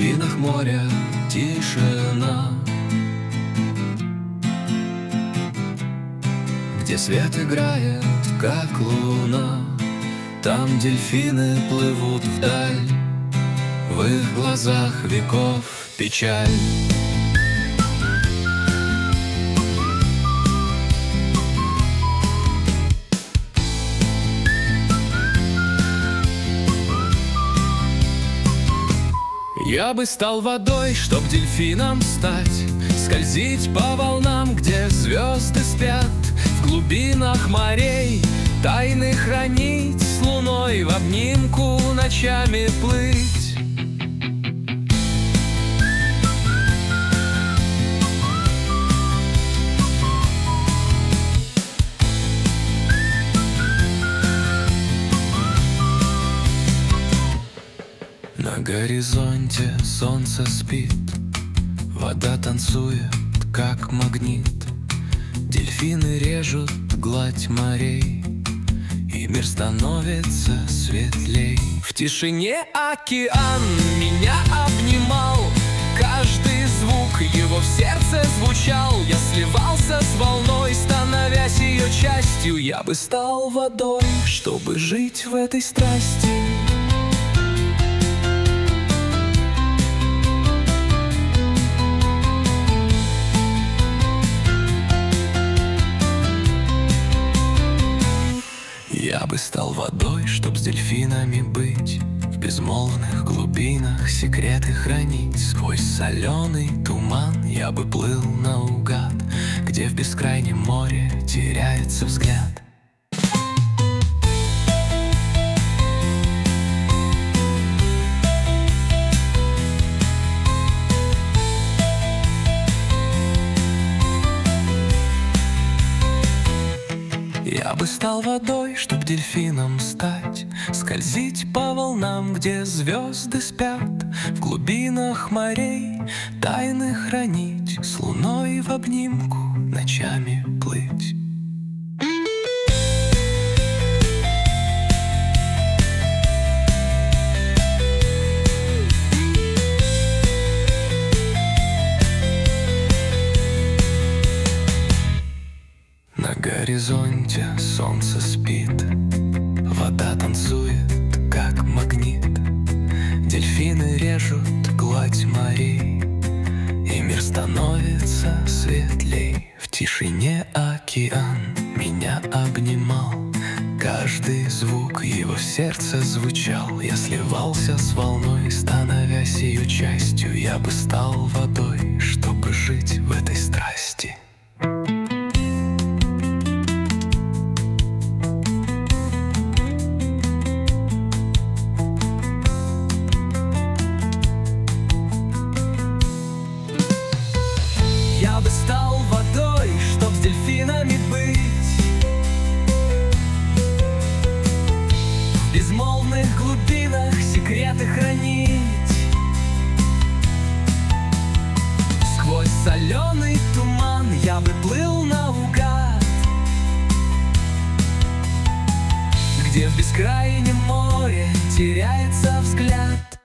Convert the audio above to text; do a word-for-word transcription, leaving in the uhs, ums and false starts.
глубинах моря тишина, где свет играет, как луна. Там дельфины плывут вдаль, в их глазах веков печаль. Я бы стал водой, чтоб дельфином стать, скользить по волнам, где звезды спят, в глубинах морей тайны хранить, с луной в обнимку ночами плыть. На горизонте солнце спит, вода танцует, как магнит. Дельфины режут гладь морей, и мир становится светлей. В тишине океан меня обнимал, каждый звук его в сердце звучал. Я сливался с волной, становясь ее частью. Я бы стал водой, чтобы жить в этой страсти. Я бы стал водой, чтоб с дельфинами быть, в безмолвных глубинах секреты хранить. Сквозь соленый туман я бы плыл наугад, где в бескрайнем море теряется взгляд. Я бы стал водой, чтоб дельфином стать, скользить по волнам, где звезды спят, в глубинах морей тайны хранить, с луной в обнимку ночами плыть. На горизонте солнце спит, вода танцует, как магнит. Дельфины режут гладь морей, и мир становится светлей. В тишине океан меня обнимал, каждый звук его в сердце звучал. Я сливался с волной, становясь ее частью. Я бы стал водой, чтобы жить в этой страсти. Я бы стал водой, чтоб с дельфинами быть, в безмолвных глубинах секреты хранить. Сквозь соленый туман я бы плыл наугад, где в бескрайнем море теряется взгляд.